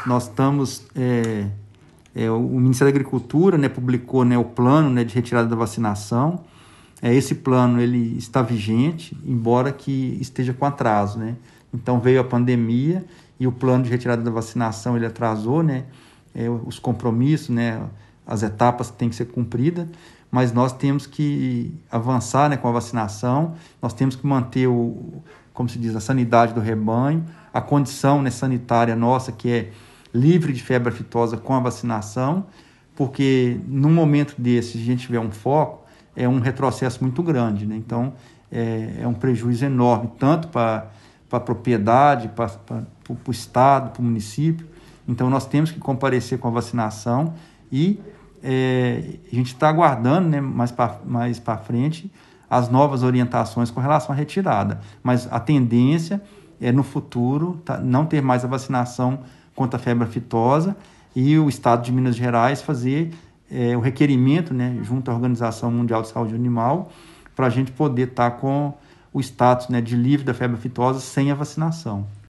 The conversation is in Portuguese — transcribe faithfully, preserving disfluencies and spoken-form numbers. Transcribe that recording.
nós estamos... É, é, o Ministério da Agricultura, né, publicou, né, o plano, né, de retirada da vacinação. É, esse plano ele está vigente, embora que esteja com atraso, né? Então veio a pandemia e o plano de retirada da vacinação ele atrasou, né? É, os compromissos, né? As etapas têm que ser cumpridas, mas nós temos que avançar, né, com a vacinação, nós temos que manter, o, como se diz, a sanidade do rebanho, a condição, né, sanitária nossa, que é livre de febre aftosa com a vacinação, porque num momento desse, se a gente tiver um foco, é um retrocesso muito grande, né? Então, é, é um prejuízo enorme, tanto para a propriedade, para o Estado, para o município. Então, nós temos que comparecer com a vacinação e é, a gente está aguardando, né, mais para mais para frente as novas orientações com relação à retirada. Mas a tendência é, no futuro, tá, não ter mais a vacinação contra a febre aftosa e o Estado de Minas Gerais fazer é, o requerimento, né, junto à Organização Mundial de Saúde Animal, para a gente poder estar tá com o status, né, de livre da febre aftosa sem a vacinação.